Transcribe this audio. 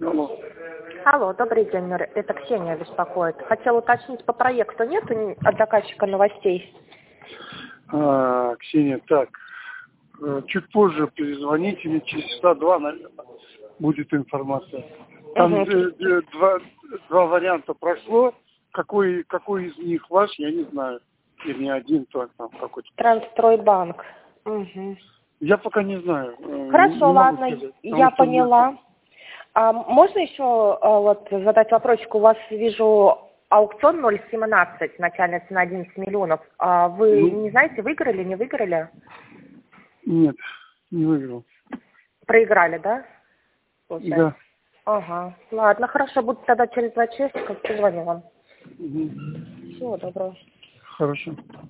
Алло. Алло, добрый день, это Ксения беспокоит. Хотела уточнить, по проекту нету от заказчика новостей? Ксения, так, чуть позже перезвоните, мне через часа два, наверное, будет информация. Там два варианта прошло, какой из них ваш, я не знаю. Или не один, то там какой-то. Трансстройбанк. Угу. Я пока не знаю. Хорошо, ладно, я поняла. А можно еще вот задать вопросик? У вас вижу аукцион 0,17, начальная цена 11 миллионов. А вы не знаете, выиграли, не выиграли? Нет, не выиграл. Проиграли, да? Да. Ага. Ладно, хорошо, буду тогда через 2 часика, позвоню вам. Угу. Всего доброго. Хорошо.